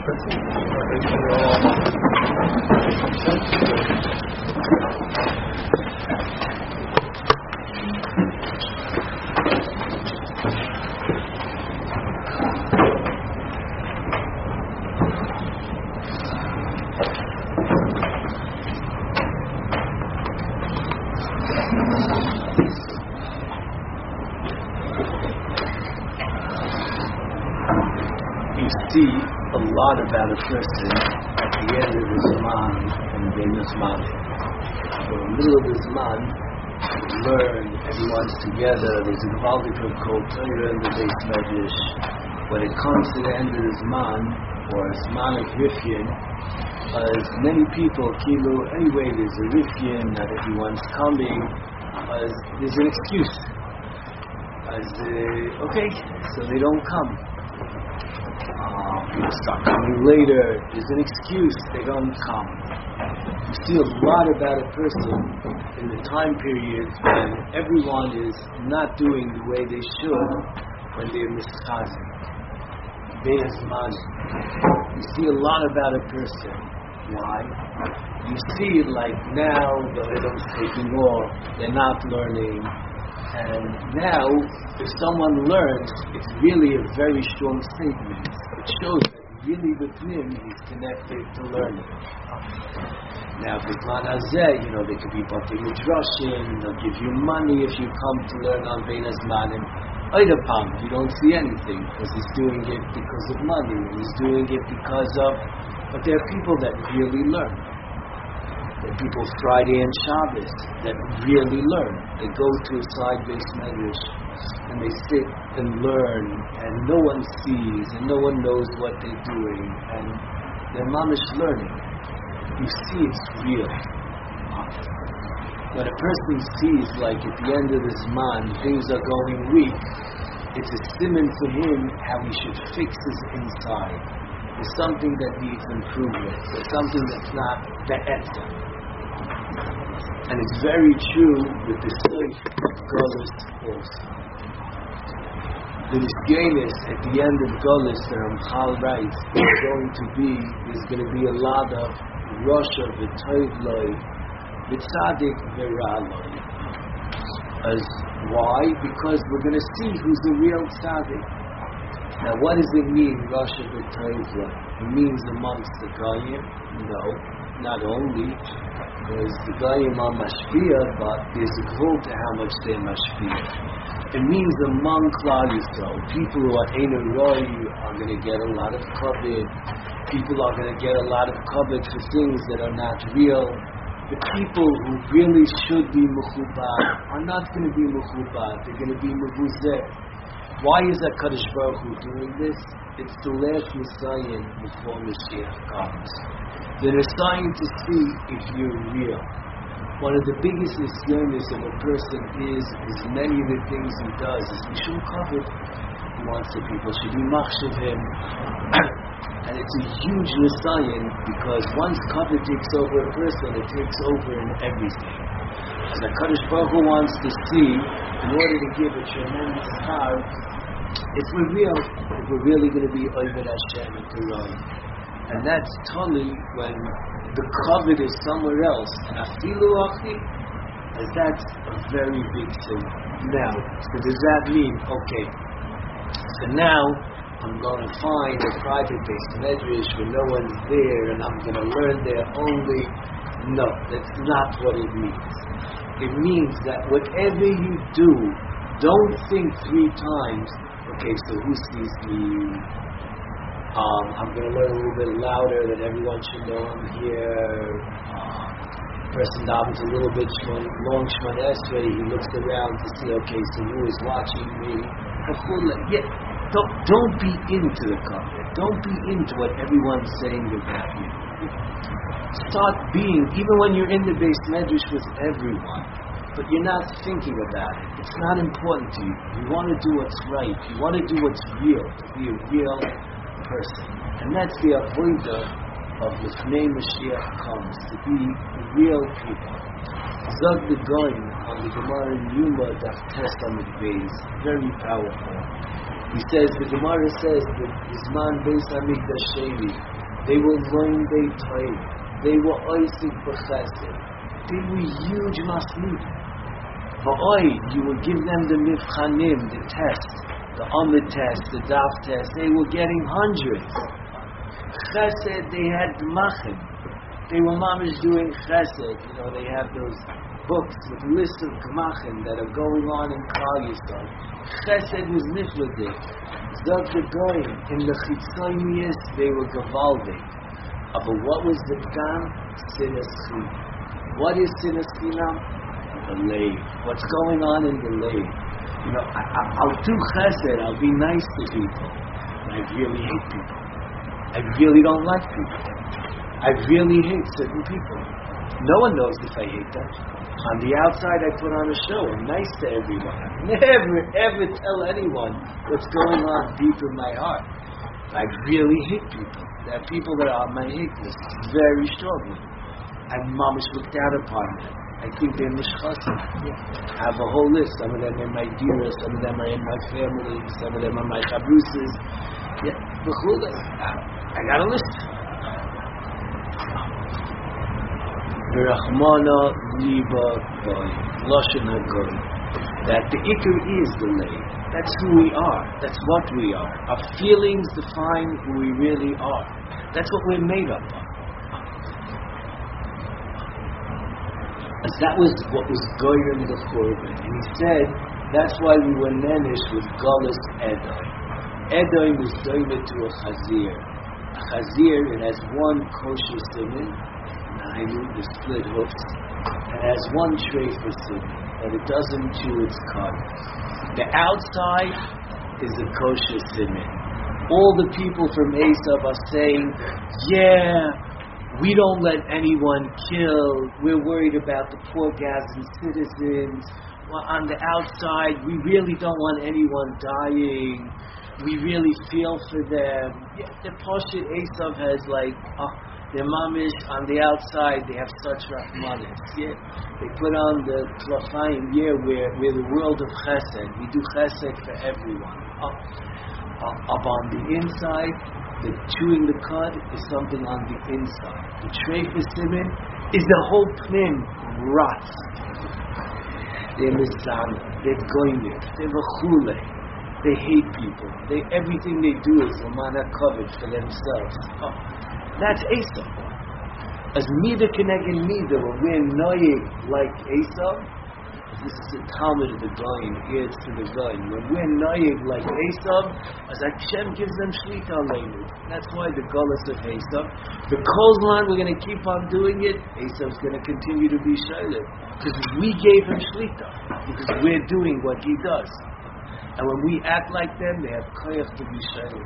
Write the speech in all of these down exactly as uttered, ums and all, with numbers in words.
See a lot about a person at the end of the Zman and then the Zman. So in the middle of the Zman, you learn, everyone's together, there's a Gvaldik of Kol Torah in the Beis Medrash. When it comes to the end of the Zman, or Zman of Rifyin, as many people, Kilo, anyway, there's a Rifyin, not everyone's coming, as there's an excuse. As, uh, okay, so they don't come. Uh, people start coming later. There's an excuse. They don't come. You see a lot about a person in the time period when everyone is not doing the way they should when they're mischazik. Be'ez mani. You see a lot about a person. Why? You see it like now the rhythm's taking off. They're not learning. And now, if someone learns, it's really a very strong statement. It shows that really with him, he's connected to learning. Now, with Man Hazeh, you know, they could be Bati Midrashim, they'll give you money if you come to learn on Bein Hazmanim. Oidapam, you don't see anything, because he's doing it because of money, and he's doing it because of... But there are people that really learn. There are people Friday and Shabbos that really learn. They go to a side Beis Medrash and they sit and learn, and no one sees and no one knows what they're doing, and they're mamish learning. You see it's real. When a person sees, like at the end of this man, things are going weak, it's a stimun for him how he should fix his inside. There's something that needs improvement. There's something that's not be'etzah. And it's very true with the Seif Golis also. The Nisgenis at the end of Golis, the Ramchal writes, there's going to be, there's going to be a lot of Rosha v'Tov Loi, v'Tzadik v'Ra'loi. As why? Because we're going to see who's the real Tzadik. Now, what does it mean, Rosha v'Tov Loi? It means amongst the Goyim? No, not only. Because the Goyim are mashpia, but there's a gvul to how much they're mashpia. It means among Klal Yisrael, people who are Ein Roi are going to get a lot of covet. People are going to get a lot of covet for things that are not real. The people who really should be mechubad are not going to be mechubad. They're going to be mevuzeh. Why is HaKadosh Baruch Hu doing this? It's the last Messiah before Mashiach comes. They're trying to see if you're real. One of the biggest nisyonos of a person is, as many of the things he does, is Mishum Kavod. He wants the people should be machshav him. And it's a huge nisayon, because once Kavod takes over a person, it takes over in everything. And the Kadosh Baruch Hu wants to see, in order to give a tremendous har, if we're real, if we're really going to be Oved Hashem and Torah. And that's totally when the covet is somewhere else. And afilu achi, as that's a very big thing. Now, so does that mean, okay, so now I'm going to find a private Beis Medrash where no one's there and I'm going to learn there only? No, that's not what it means. It means that whatever you do, don't think three times, okay, so who sees me? Um, I'm going to learn a little bit louder that everyone should know I'm here. Uh, person davens a little bit shmon, long Shemon Esrei. He looks around to see, okay, so who is watching me? Yeah, don't, don't be into the covenant. Don't be into what everyone's saying about you. Start being, even when you're in the Beis Medrash with everyone, but you're not thinking about it. It's not important to you. You want to do what's right. You want to do what's real. To be a real person. And that's the avodah of Lifnei Mashiach comes, to be real people. Zog the Goyim on the Gemara in Yuma Daf Tes Amud Beis, very powerful. He says, the Gemara says that Zman Beis Hamikdash Sheni, They were learn they Torah. They were oisik b'chesed. They were huge masnid. V'oi, you would give them the mivchanim, the test, the Amid test, the Daf test. They were getting hundreds. Chesed, they had machim. They were mamish doing chesed. You know, they have those books with lists of gemachim that are going on in Klal Yisrael. Chesed was nifladik. Zog the goyim in the chitzonius they were gavaldik. But what was the gam? Sinas chinam. What is sinas chinam? The lave. What's going on in the lave? You know, I, I, I'll do chesed. I'll be nice to people. But I really hate people. I really don't like people. I really hate certain people. No one knows if I hate them. On the outside, I put on a show. I'm nice to everyone. I never, ever tell anyone what's going on deep in my heart. I really hate people. There are people that are on my hate list very strongly. I'm mamish looked down upon them. I think they're mishchasim. I have a whole list. Some of them are my dearest. Some of them are in my family. Some of them are my chabrusas. Yeah, I got a list. V'rachmana liba goy, lashon hagoy. That the ikar is the lay. That's who we are. That's what we are. Our feelings define who we really are. That's what we're made up of. As that was what was going in the Korban. And he said, that's why we were nenish with Golas Edom. Edom was doing it to a chazir. A chazir, it has one kosher siman, nainu, the split hoofs. It has one treifa siman, but it doesn't chew its cud. The outside is a kosher siman. All the people from Esav are saying, yeah, we don't let anyone kill. We're worried about the poor Gazan citizens. Well, on the outside, we really don't want anyone dying. We really feel for them. Yeah, the Poshet Esav has like, oh, their mamish on the outside, they have such rahmanis. Yeah, they put on the tlafayim. Yeah, we're, we're the world of chesed. We do chesed for everyone. Oh, uh, up on the inside, the chewing the cud is something on the inside. The treifa siman is the whole pnim rots. They're mizana, they're goyim, they're v'chule. They hate people. They everything they do is lamana covered for themselves. Oh, that's Esav. As mida keneged mida, when we're noyig like Esav, this is the Talmud of the Goyim, ears to the Goyim. When we're noyig like Esav, as Hashem gives them shlita aleinu. That's why the Golas of Esav. The Kozlan, we're going to keep on doing it. Esav's going to continue to be shaylet. Because we gave him shlita. Because we're doing what he does. And when we act like them, they have koyach to be shaylet.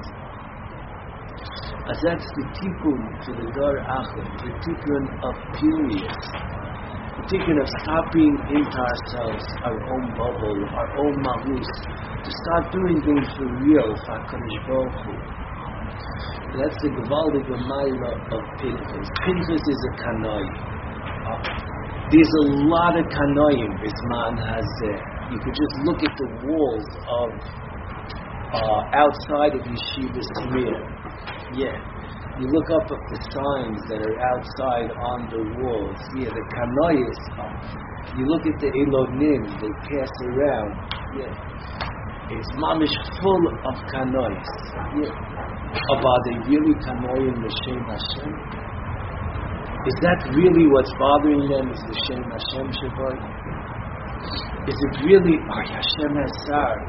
As that's the tikkun to the Dar Achim, the tikkun of periods. Thinking of stopping into ourselves, our own bubble, our own mahus, to start doing things for real, for HaKadosh Baruch Hu. That's the Gevaldik Ramayla of Pinchas. Pinchas is a kanoi. Uh, there's a lot of kanoim, Bisman Hazeh. You could just look at the walls of uh, outside of Yeshiva Smir. Yeah. You look up at the signs that are outside on the walls. Yeah, the kanois. You look at the elonim, they pass around. Yeah, it's mamish full of kanois. Yeah, but are they really kanoim l'shem Hashem? Is that really what's bothering them? Is the Shem Hashem Shabbat? Is it really Ar Hashem Hasar?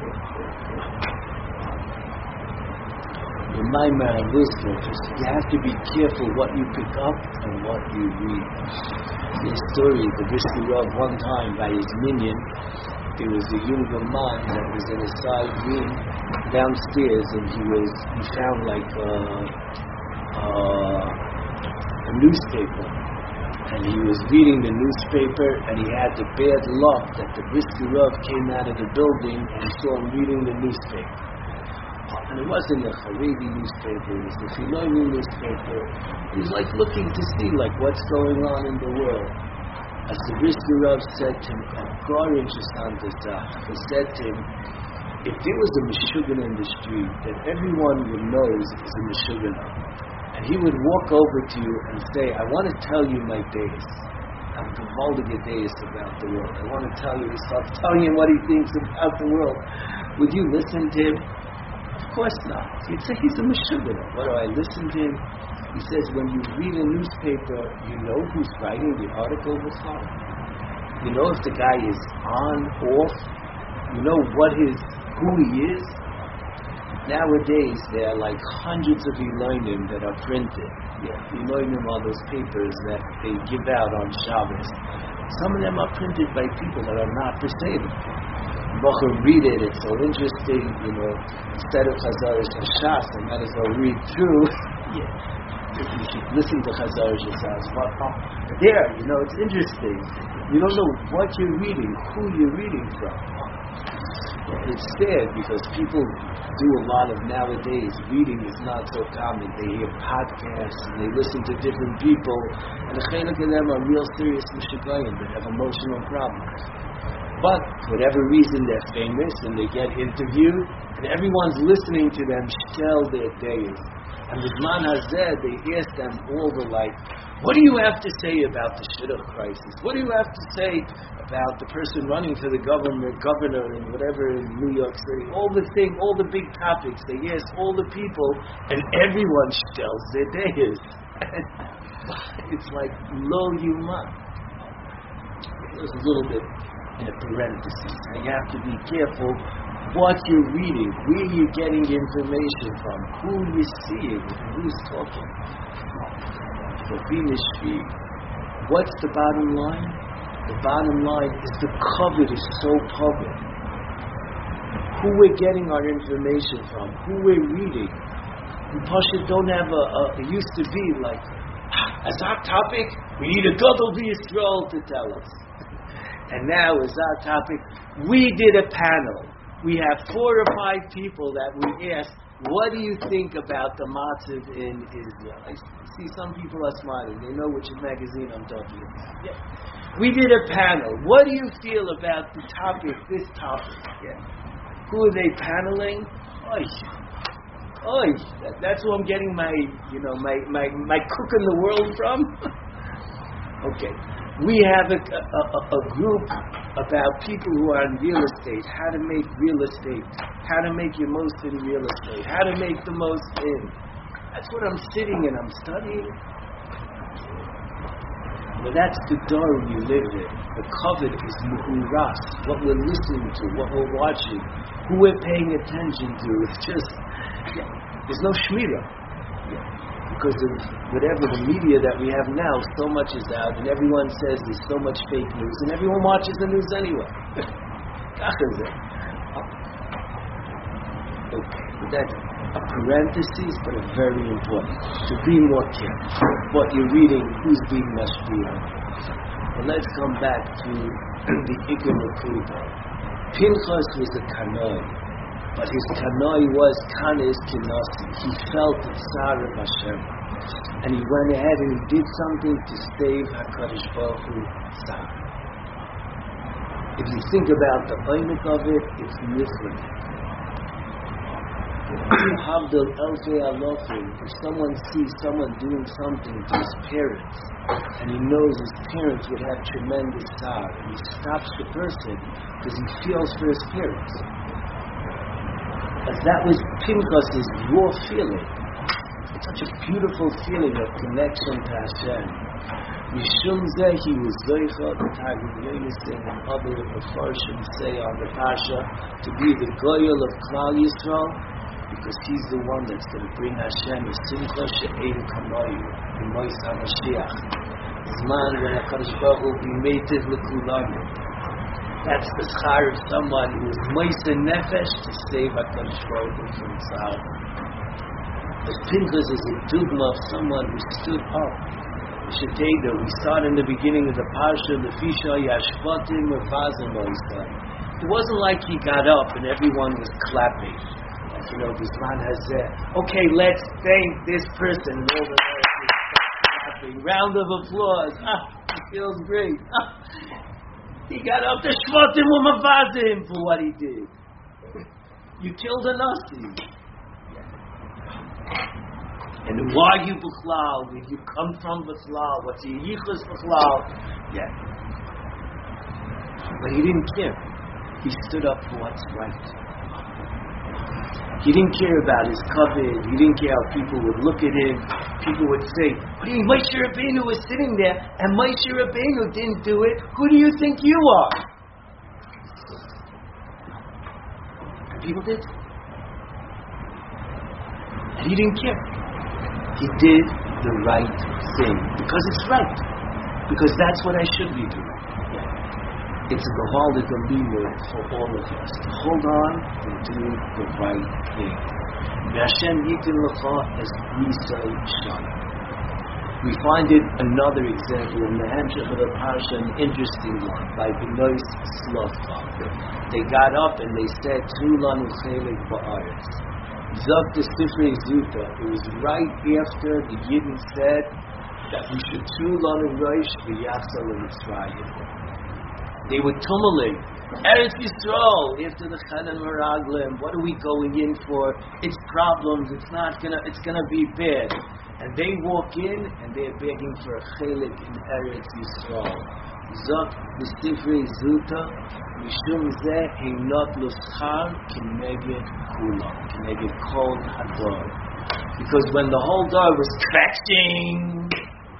In my man, you have to be careful what you pick up and what you read. The story, the Brisker Rav, one time by his minion, there was a younger man that was in a side room downstairs, and he was he found like a, a, a newspaper, and he was reading the newspaper, and he had the bad luck that the Brisker Rav came out of the building and saw him reading the newspaper. And it wasn't a Haredi newspaper, it was the Filoni newspaper. He was like looking to see like what's going on in the world. As the Brisker Rav said to him, he said to him, if there was a Meshuggah in the street that everyone would know is a Meshuggah, And he would walk over to you and say, I want to tell you my days. I'm gewaldige days about the world. I want to tell you, he starts telling him what he thinks about the world. Would you listen to him? Of course not. You'd say he's a meshugah. What do I listen to him? He says, when you read a newspaper, you know who's writing the article before. You know if the guy is on, off. You know what his, who he is. Nowadays, there are like hundreds of Elonim that are printed. Yeah, Elonim are those papers that they give out on Shabbos. Some of them are printed by people that are not disabled. Bochum read it, it's so interesting, you know, instead of Chazarish Hashas, I might as well read through. Yeah. You should listen to Chazarish Hashas. But there, you know, it's interesting. You don't know what you're reading, who you're reading from. It's sad because people do a lot of nowadays. Reading is not so common. They hear podcasts and they listen to different people, and the chelik of them are real serious mishugayim that have emotional problems. But for whatever reason, they're famous and they get interviewed, and everyone's listening to them tell their days. And with Man Hazeh, they ask them all the like, what do you have to say about the shidduch crisis? What do you have to say about the person running for the government, governor, and whatever in New York City? All the thing, all the big topics. They ask all the people, and everyone tells their days. It's like lo yuman. There's a little bit in a parenthesis. Now you have to be careful what you're reading, where you're getting information from, who you're seeing, and who's talking. What's the bottom line? The bottom line is the cover is so public. Who we're getting our information from, who we're reading. We Pasha don't have a, a, it used to be like, as our topic, we need a Gadol B'Yisrael to tell us. And now as our topic, we did a panel. We have four or five people that we asked, what do you think about the matziv in Israel? I see some people are smiling. They know which magazine I'm talking about. Yeah. We did a panel. What do you feel about the topic, this topic? Yeah. Who are they paneling? Oy. Oy. That, that's who I'm getting my, you know, my, my, my cook in the world from? Okay. We have a, a, a group about people who are in real estate, how to make real estate, how to make your most in real estate, how to make the most in. That's what I'm sitting and I'm studying. But that's the door we live in. The covet is muhuras, what we're listening to, what we're watching, who we're paying attention to. It's just, yeah, there's no shmirah. Because of whatever the media that we have now, so much is out, and everyone says there's so much fake news, and everyone watches the news anyway. Okay, but that's a parenthesis, but a very important. To be more careful. What you're reading, who's being mashpia. But let's come back to the Ikar Nakuda. Pinchas was a kanoi. But his kanoi was kanes kinasi. He felt the tsar of Hashem. And he went ahead and he did something to save HaKadosh Baruch Hu tsar. If you think about the oimik of it, it's niflin. Havdil elfei alofim. If someone sees someone doing something to his parents, and he knows his parents would have tremendous tsar, and he stops the person because he feels for his parents. As that was Pinchas's raw feeling. It's such a beautiful feeling of connection to Hashem. Mishum Zeh, he was Zoicha, the Targum Yonason, and other Mefarshim say on the Pasha, to be the Goyal of Klal Yisrael, because he's the one that's going to bring Hashem a Simcha She'ein Kamayu, the Mois HaMashiach. Zman when HaKadosh Baruch Hu be meitiv l'kulanu. That's the schar of someone who is moise nefesh to save HaKadosh Baruch Hu from tzar. But Pinchas is a dugma of someone who stood up. Sheteda, we start in the beginning of the parsha, Lefisha Yashvatim Mevazim Oisa. It wasn't like he got up and everyone was clapping. Like, you know, Bisman Hazeh. Okay, let's thank this person. And all the rest is clapping. Round of applause. Ah, he feels great. Ah. He got up to Shvatim Umavazim for what he did. You killed a Nasi. And why you B'chlal? Where you come from B'chlal? What's your yichus B'chlal? Yeah. But he didn't care. He stood up for what's right. He didn't care about his covet. He didn't care how people would look at him. People would say, what do you mean, Moshe Rabbeinu was sitting there and Moshe Rabbeinu didn't do it? Who do you think you are? And people did. And he didn't care. He did the right thing. Because it's right. Because that's what I should be doing. It's a Gavaldik Alima for all of us to hold on and do the right thing. Hashem Yitin L'cha as we say Shana. We find it another example in the Hamshach of the Parsha, an interesting one, by Benois Slavcha. They got up and they said, Tu lanu chelik ba'aretz. Zok the Sifrei Zuta. It was right after the Yidden said that we should Tu lanu roish v'yachzal l'Mitzrayim. They were tumulating. Eretz Yisrael, after the Chanan Meraglim, what are we going in for? It's problems, it's not gonna, it's gonna be bad. And they walk in and they're begging for a chelik in Eretz Yisrael. Zok b'sifrei zuta, mishum zeh heinot l'schar k'neged kula, k'neged kol hador. Because when the whole door was crashing,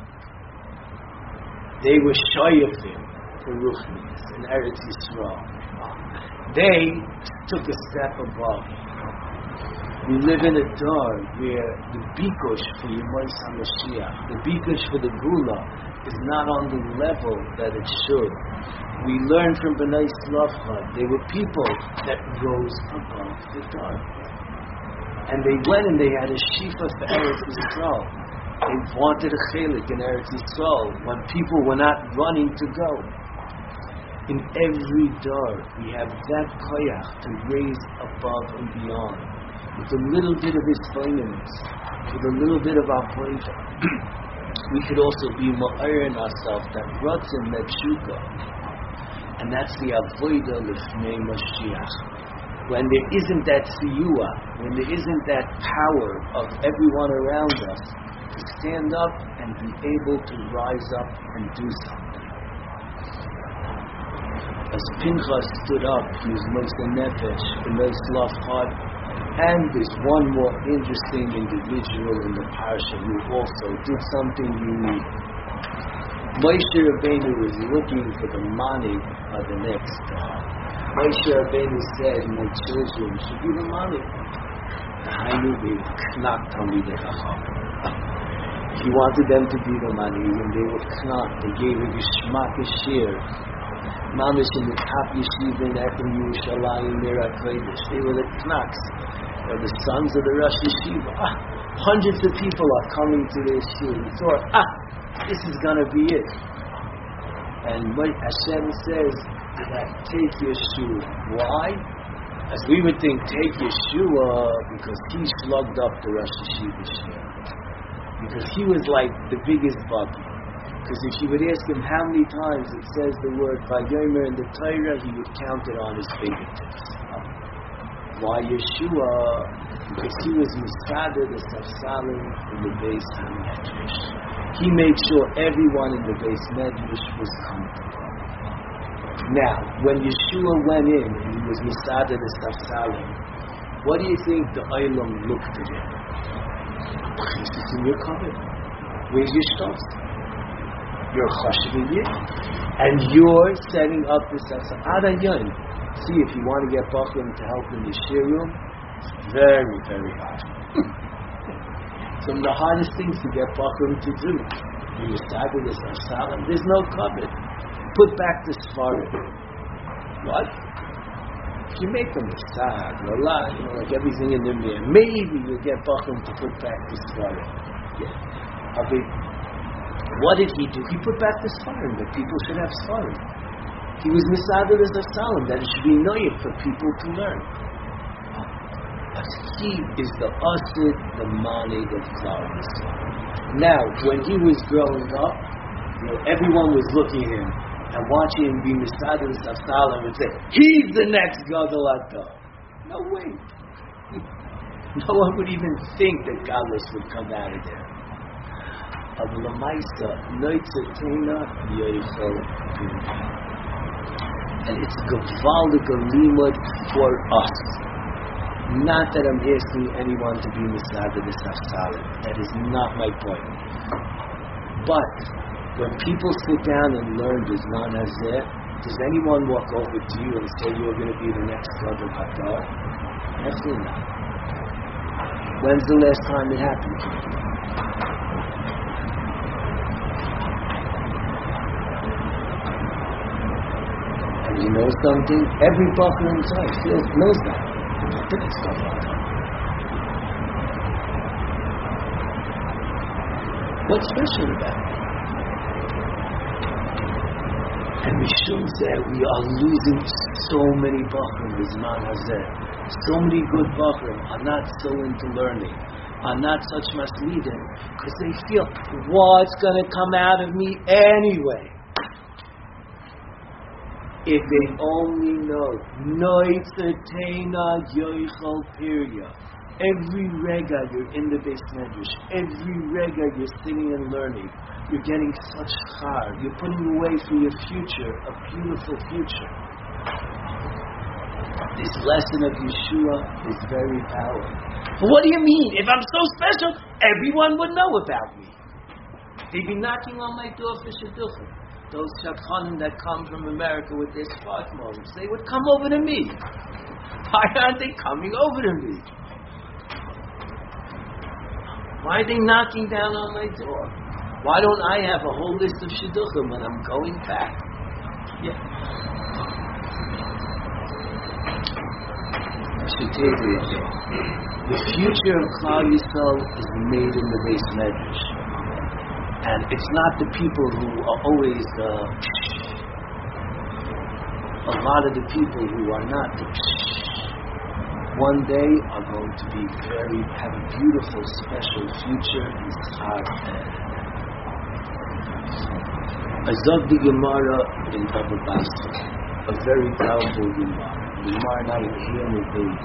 they were shoyafim for ruchnis in Eretz Yisrael. They took a step above. We live in a door where the bikush for Yemos HaMashiach, the bikush for the Gula, is not on the level that it should. We learned from B'nai Slavcha, they were people that rose above the door. And they went and they had a shifa for Eretz Yisrael. They wanted a chelik in Eretz Yisrael when people were not running to go. In every door, we have that koyach to raise above and beyond. With a little bit of his finance, with a little bit of our pointer. We could also be ma'ir in ourselves, that rotzim, that shuka. And that's the avodah l'fnei Mashiach. When there isn't that siyua, when there isn't that power of everyone around us, to stand up and be able to rise up and do something. As Pinchas stood up, he was Moshe Nefesh, B'nai Slavcha, and there's one more interesting individual in the parsha who also did something unique. Moshe Rabbeinu was looking for the money of the next God. Moshe Rabbeinu said, my children should be the money. He wanted them to be the money, and they would knak. They gave a geshmak shir. Mamish in the top yeshiva in Ephraim Yerushalayim Mira Kodesh. They were the knacks. They're the sons of the Rosh Yeshiva. Ah, hundreds of people are coming to the yeshiva. We thought, ah, this is going to be it. And what Hashem says that take Yeshua. Why? As we would think, take Yeshua because he slugged up the Rosh Yeshiva share. Because he was like the biggest buggy. Because if you would ask him how many times it says the word Vayomer in the Torah, he would count it on his fingertips. Why Yeshua? Because he was Musada, the Safsalim, in the Beis HaMedrash. He made sure everyone in the Beis Medrash was comfortable. Now, when Yeshua went in and he was Musada, the Safsalim, what do you think the Olam looked at him? This is in your covet. Where's your stuff? You're chashivin yid, and you're setting up this adayon. See, if you want to get Bachram to help in the shir room, it's very, very hard. Some of the hardest things to get Bachram to do. You start with this asalam. There's no covet. Put back the svarim. What? If you make them a sad, a lot, you know, like everything in them there, maybe you'll get Bachram to put back the svarim. Yeah. A big. What did he do? He put back the Sfarim, that people should have Sfarim. He was Misader as a Salam, that it should be noyed for people to learn. But he is the Asid, the Manig of Klal Yisrael. Now, when he was growing up, you know, everyone was looking at him and watching him be Misader as a Salam and say, he's the next Gadol Ador. No way. No one would even think that Galus would come out of there. And it's Gavaldic limud for us. Not that I'm asking anyone to be Misada the Safsalim. That is not my point. But when people sit down and learn Bizman Hazeh, does anyone walk over to you and say you're going to be the next Gadol Hadar? Absolutely not. When's the last time it happened to you? And you know something? Every bacher inside feels knows that. It's Gadol Hadar. What's special about it? And we should say we are losing so many bachrim bizman hazeh. So many good bachrim are not so into learning, are not such maslidim, because they feel, what's going to come out of me anyway? If they only know, noitzatena yoichal pirya. Every rega you're in the Beis Medrash, every rega you're sitting and learning, you're getting such char, you're putting away for your future, a beautiful future. This lesson of Yeshua is very powerful. But what do you mean? If I'm so special, everyone would know about me. They'd be knocking on my door for shidduchim. Those shadchanim that come from America with their smartphones, they would come over to me. Why aren't they coming over to me? Why are they knocking down on my door? Why don't I have a whole list of shidduchim when I'm going back? Yeah. I should tell you, the future of Klal Yisrael is made in the Beis Medrash. And it's not the people who are always the a lot of the people who are not the one day are going to be very, have a beautiful, special future in Tzar. Azog the Gemara in Baba Basra, a very powerful Gemara. Gemara not in Hiyam Beis.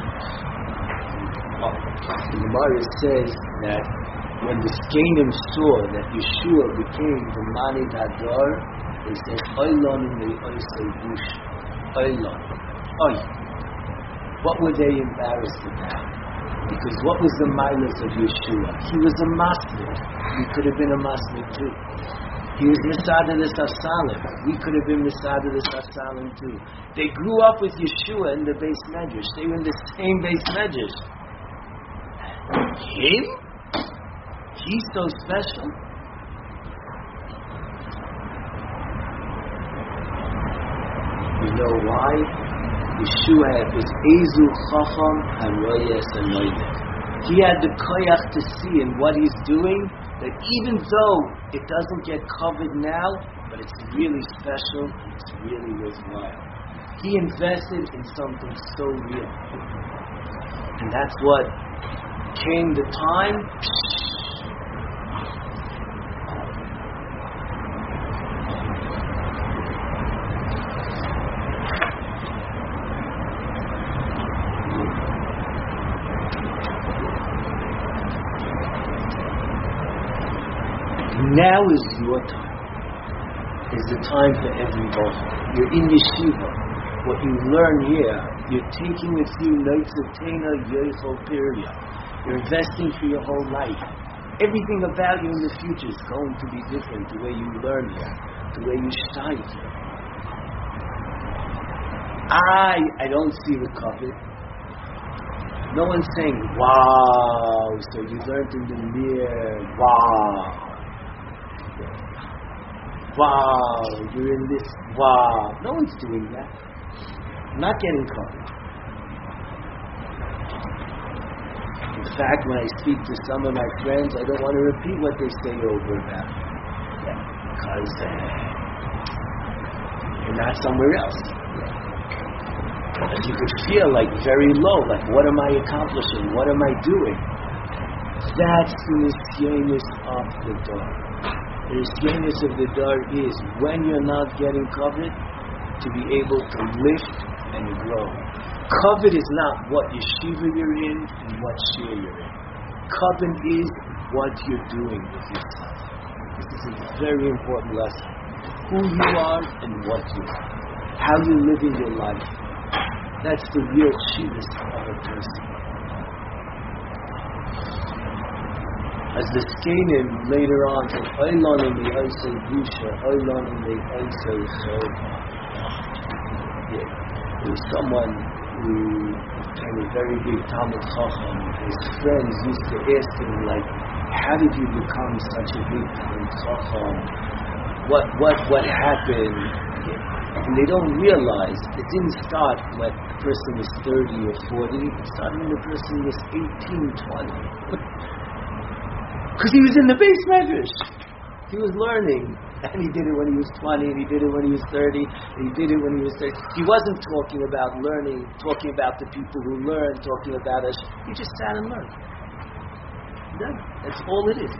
The Gemara says that when the Skenim saw that Yeshua became the Mani Hadar, they said, Oilon in the Oisei Bush. Oilon. Oy. What were they embarrassed about? Because what was the milas of Yeshua? He was a masmid. We could have been a masmid too. He was Misada the Safsalim. We could have been Misada the Safsalim too. They grew up with Yeshua in the Beis Medrash. They were in the same Beis Medrash. Him? He's so special. You know why? Yeshua was Ezu Chacham Haroyes Anoyed. He had the koyach to see in what he's doing, that even though it doesn't get covered now, but it's really special and it's really worthwhile. He invested in something so real. And that's what came the time. Now is your time. Is the time for every bocher. You're in yeshiva. What you learn here, you're taking with you noitzatena yoichol pirya. You're investing for your whole life. Everything about you in the future is going to be different. The way you learn here, the way you study here. I, I don't see the covet. No one's saying, wow, so you learned in the mirror, wow. Wow, you're in this, wow. No one's doing that. I'm not getting caught. In fact, when I speak to some of my friends, I don't want to repeat what they say over about me. Yeah, because uh, you're not somewhere else. And you could feel like very low, like what am I accomplishing? What am I doing? That's the nisyonis of the door. The nisyonis of the door is when you're not getting covered, to be able to lift and grow. Covet is not what yeshiva you're in and what share you're in. Covet is what you're doing with yourself. This is a very important lesson. Who you are and what you are. How you're living your life. That's the real shivas of a person. As the Skanim later on said, Oilon in the Oisei Busha, Oilon in the Oisei Chod. There was someone who became a very big Talmud Chacham. His friends used to ask him, like, how did you become such a big Talmud Chacham? What, what, what happened? And they don't realize it didn't start when the person was thirty or forty. It started when the person was eighteen, twenty. Because he was in the base medrash. He was learning. And he did it when he was twenty, and he did it when he was thirty, and he did it when he was thirty. He wasn't talking about learning, talking about the people who learn, talking about us. He just sat and learned. Done. That's all it is.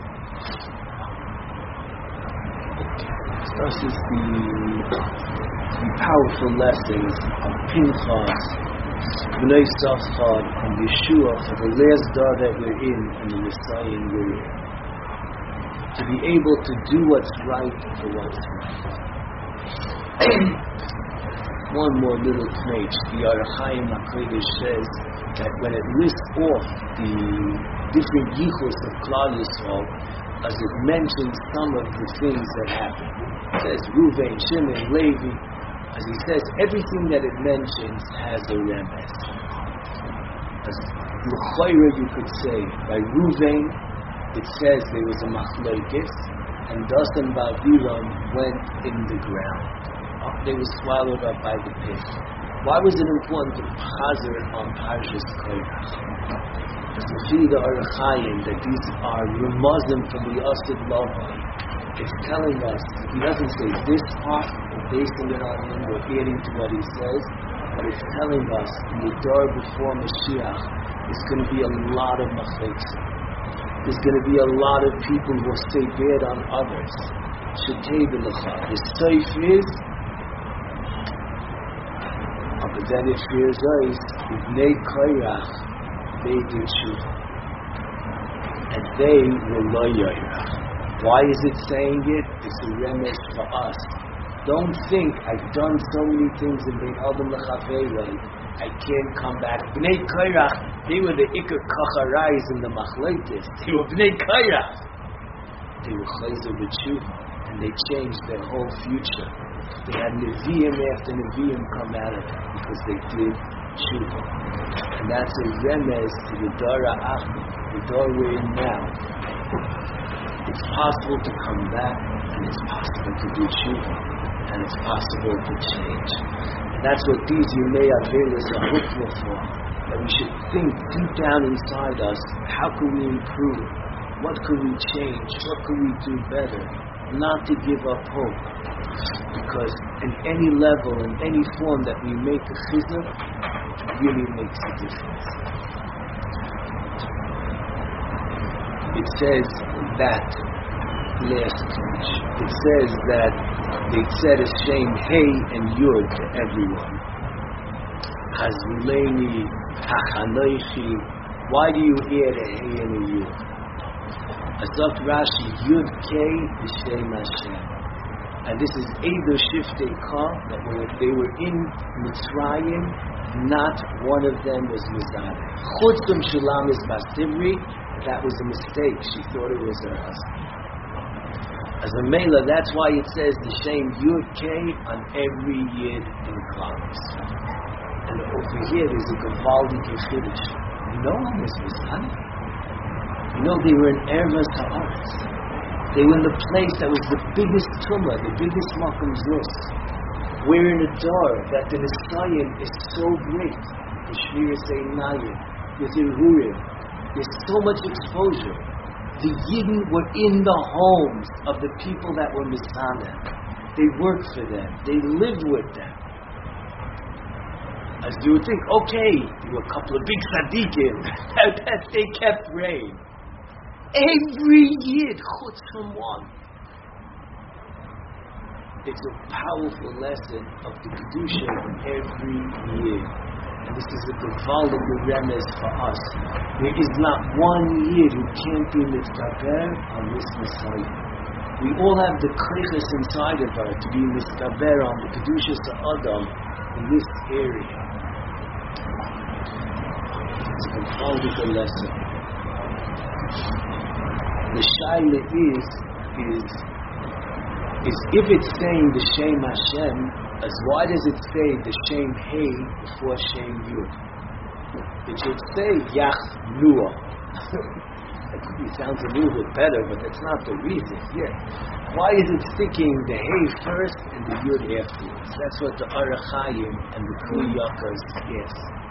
This is the, the powerful lessons of Pinchas, Bnei Safchad, and Yeshua for the last day that we're in and the Messiah we're in. To be able to do what's right for what's right. One more little page. The Arachaim HaKodesh says that when it lists off the different yichus of Klal Yisrael, as it mentions some of the things that happened. It says Ruvain, Shimon, Levi. As he says, everything that it mentions has a remes. As l'chayra you could say, by Ruvain, it says there was a machlokes, and Dasan Ba'aviram went in the ground. Oh, they were swallowed up by the pit. Why was it important to chazer on Parshas Korach? Because we see the Arachaim that these are remazim from the Asid Lava. It's telling us, he doesn't say this part, we're basing it on him, we're adding to what he says, but it's telling us in the door before Mashiach, there's going to be a lot of machlokes. There's going to be a lot of people who will say bad on others. Shetei b'lecha. The safe is, but then it fears us, Bnei Korach, they did tshuva. And they were lo yoyrach. Why is it saying it? It's a remes for us. Don't think, I've done so many things in Bein Adam L'Chaveirei, I can't come back. Bnei Korach, they were the Iker Kacharais in the Machlokes. They were Bnei Korach. They were Chayzer b'tshuva, and they changed their whole future. They had Nevi'im after Nevi'im come out of it, because they did tshuva. And that's a remez to the Dara Achim, the door we're in now. It's possible to come back, and it's possible to do tshuva, and it's possible to change. And that's what these Yemei Avelis are hopeful for. That we should think deep down inside us, how can we improve? What can we change? What can we do better? Not to give up hope. Because in any level, in any form that we make a chizuk, it really makes a difference. It says that, last page, it says that they said a shame hey and yud to everyone. Hazuleni, hachanoichi, why do you add a hey and a yud? Azot Rashi, yud kei b'shem Hashem. And this is Eido Shiftei Ka, that were, they were in Mitzrayim, not one of them was Mizadeh. Chutzum Shulamis Basivri, that was a mistake. She thought it was her husband. As a Mela, that's why it says the shame Yud Kei on every Yid in Klaus. And over here there's a Gavaldi Yechidish. No one was Mizadeh. You know, they were in Ervas Ha'aretz. They were in the place that was the biggest tumah, the biggest makom zos. We're in a door that the Nisayin is so great. The Shmiras Einayim, the Zehurim, there's so much exposure. The Yidden were in the homes of the people that were Misaneh. They worked for them. They lived with them. As you would think, okay, there were a couple of big tzaddikim that they kept reign. Every Yid, chutz from one. It's a powerful lesson of the Kedusha in every Yid. And this is a Gavaldik Remes for us. There is not one Yid who can't be Mistaber on this Messiah. We all have the Krichas inside of her to be Mistaber on the Kedushas Adam in this area. It's a Gavaldik lesson. The Shaila is, is, is if it's saying the Shem Hashem, as why does it say the Shem Hey before Shem Yud? It should say Yach Lua. It sounds a little bit better, but that's not the reason. Yeah. Why is it sticking the Hey first and the Yud afterwards? That's what the Arachayim and the Kli Yakas yes.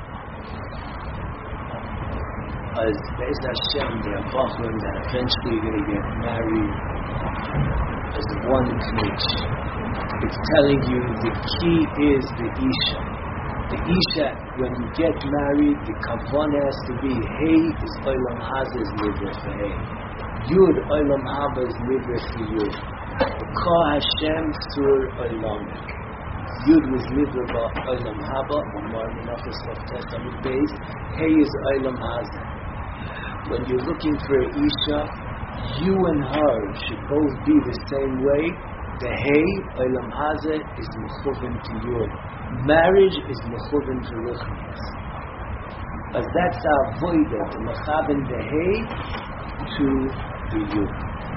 As Be'ez Hashem, the Abachim that eventually going to get married as one Knish. It's telling you the key is the Isha. The Isha, when you get married, the Kavan has to be Hey is Olam Haza is Nivra for Hey. Yud Olam Haba is Nivra for Yud. Ka Hashem Sur Olamek. Yud was Nivra by Olam Haba, Omar Menachos of Testament Beis. Hey is Olam Haza. When you're looking for an Isha, you and her should both be the same way. The Hey, Olam Hazeh, is Mechuvin to Yud. Marriage is Mechuvin to Ruchnias. As that's our Voida, to Mechavin the Hey to the Yud.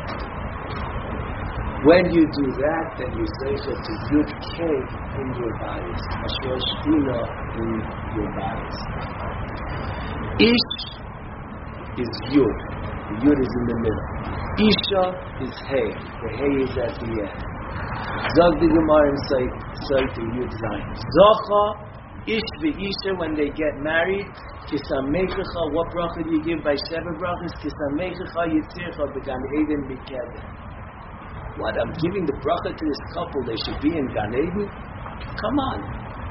When you do that, then you say that the Yud K in your bodies, Ashur Shchina in your bodies. Ish is Yud. The Yud is in the middle. Isha is Hey. The Hey is at the end. Zog the Gemara and say to Yud Zayin. Zocha, Ish v'Isha, when they get married, Kisamechecha, what bracha do you give by seven brachas? Kisamechecha yitzircha b'Gan Eden b'Keden. What, I'm giving the bracha to this couple, they should be in Gan Eden? Come on.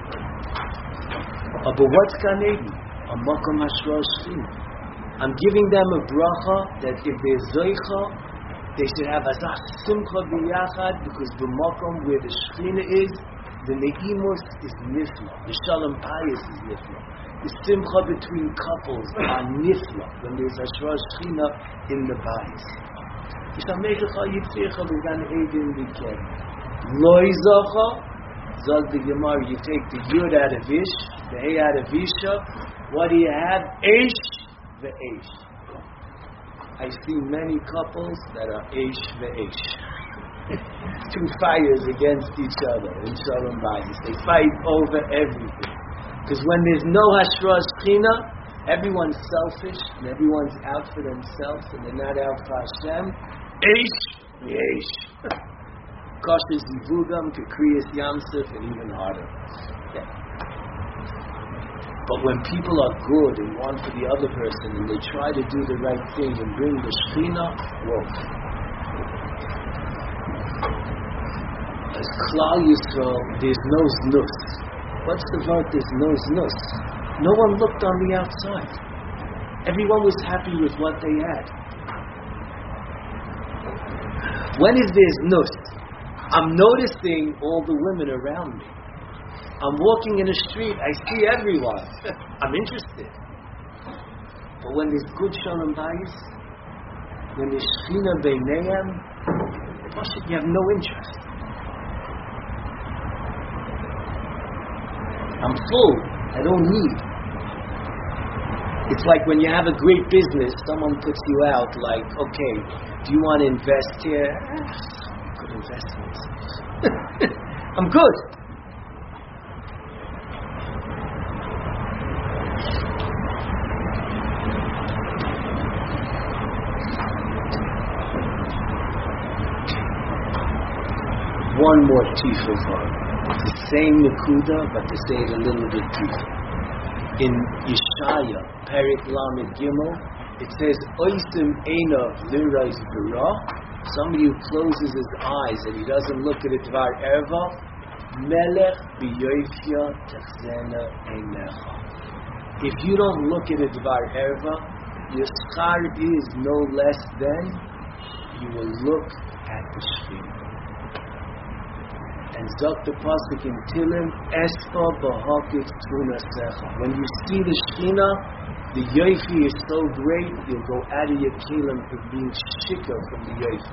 Uh, but what's Gan Eden? A Makom Hashra Shchina. I'm giving them a bracha that if they're zoicha, they should have azach simcha b'yachad, because the makom where the shechina is, the neimus is nifla, the shalom payis is nifla. The simcha between couples are nifla when there's ashra shechina in the bayis. Yishamechecha yitzircha b'gan edin b'ken. Loi zocha, zog the Gemara, you take the yud out of ish, the hey out of isha. What do you have? Eish. The Eish. I see many couples that are Eish ve'Eish. Two fires against each other in Shalom Bayis. They fight over everything. Because when there's no Hashra Shechina, everyone's selfish and everyone's out for themselves and they're not out for Hashem. Eish ve'Eish. Kosher Zivugam, Kekriyas Yamsuf, and even harder. Yeah. But when people are good and one for the other person and they try to do the right thing and bring the Shechina, whoa. As Klal Yisrael, there's no znus. What's the word? There's no znus. No one looked on the outside. Everyone was happy with what they had. When is there znus? I'm noticing all the women around me. I'm walking in the street, I see everyone. I'm interested. But when there's good Shalom Bayis, when there's Shechina Beinayim, you have no interest. I'm full. I don't need. It's like when you have a great business, someone puts you out like, okay, do you want to invest here? Good investments. I'm good. One more tifa var. It's the same nakuda, but to say it a little bit deeper. In Yeshaya, Perik Lamed Gimel, it says, Oisim Einav Lirais Bara. Somebody who closes his eyes and he doesn't look at a Dvar Erva, Melech B'Yoifya Techzena Einecha. If you don't look at a Dvar Erva, your schar is no less than you will look at the Shechina. And Zok the Pasuk in Tilim, Espa Bahakit Tunasecha. When you see the Shekhinah, the Yofi is so great, you'll go out of your Kelim for being shikah from the Yofi.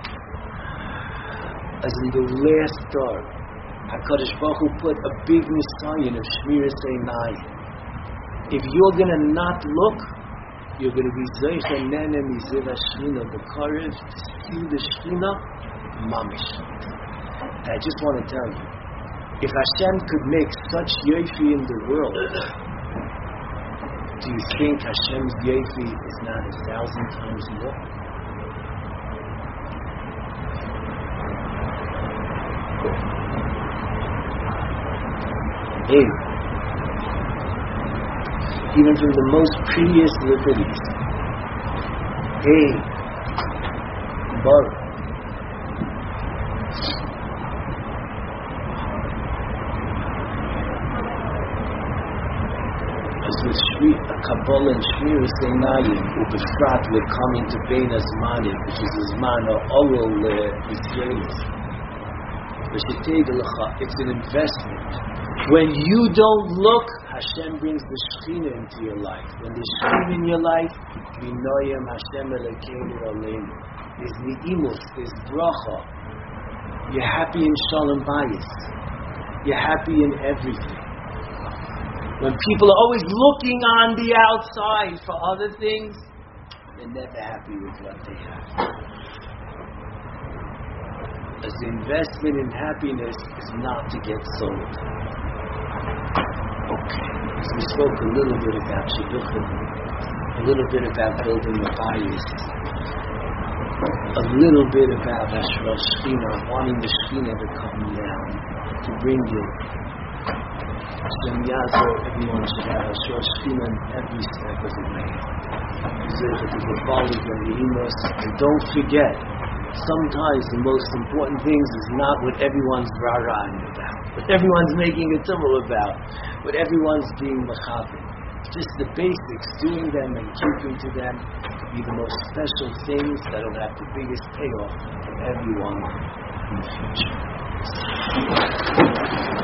As in the last dar, HaKadosh Baruch Hu put a big Nisayon of Shmiras Einayim. If you're going to not look, you're going to be Zeicha Nene Miziv HaShekhinah B'Karev, to see the Shekhinah, Mamish. I just want to tell you, if Hashem could make such Yofi in the world, do you think Hashem's Yofi is not a thousand times more? Hey, even from the most prettiest liberties, hey, Baruch. With Shri, a Kabbalah and Shmiras Einayim, Ubefrat will come into Bein Azmanim, which is Azman or Orel Israelis. It's an investment. When you don't look, Hashem brings the Shekhinah into your life. When there's Shekhinah in your life, Binoyim Hashem Elokeinu Aleinu. There's Ni'imus, there's Bracha. You're happy in Shalom Bayis. You're happy in everything. When people are always looking on the outside for other things, they're never happy with what they have. As the investment in happiness is not to get sold. Okay. So we spoke a little bit about Shidduchim, a little bit about building the bias, a little bit about Hashra Shekhinah, wanting the Shekhinah to come down, to bring you. Hashem Yazor, everyone should have a short Shekhinah in every step of the way. And don't forget, sometimes the most important things is not what everyone's rah-rahing about, what everyone's making a tumble about, what everyone's being mechaber. Just the basics, doing them and keeping to them, to be the most special things that will have the biggest payoff for everyone in the future.